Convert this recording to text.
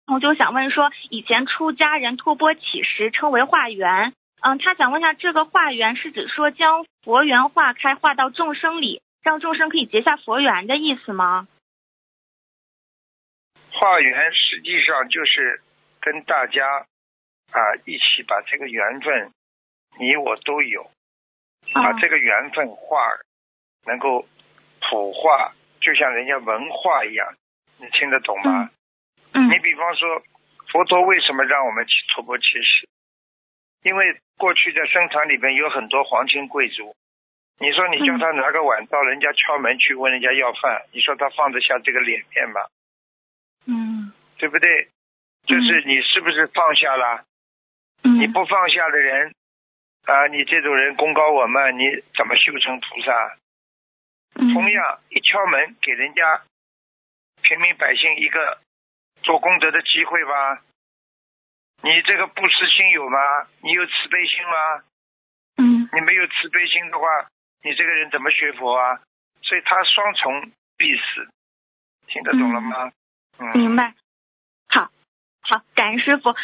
我就想问说，以前出家人托钵乞食称为化缘，他想问一下，这个化缘是指说将佛缘化开，化到众生里，让众生可以结下佛缘的意思吗？ 化缘实际上就是跟大家一起把这个缘分，你我都有，把这个缘分化，能够普化，就像人家文化一样，你听得懂吗？你比方说佛陀为什么让我们去托钵乞食？因为过去在僧团里边有很多皇亲贵族，你说你叫他拿个碗到人家敲门去问人家要饭，你说他放得下这个脸面吗？对不对？就是你是不是放下了？你不放下的人你这种人功高我慢，你怎么修成菩萨？同样一敲门给人家平民百姓一个做功德的机会吧，你这个布施心有吗？你有慈悲心吗？你没有慈悲心的话，你这个人怎么学佛啊？所以他双重必死，听得懂了吗？ 明白。好，感恩师父。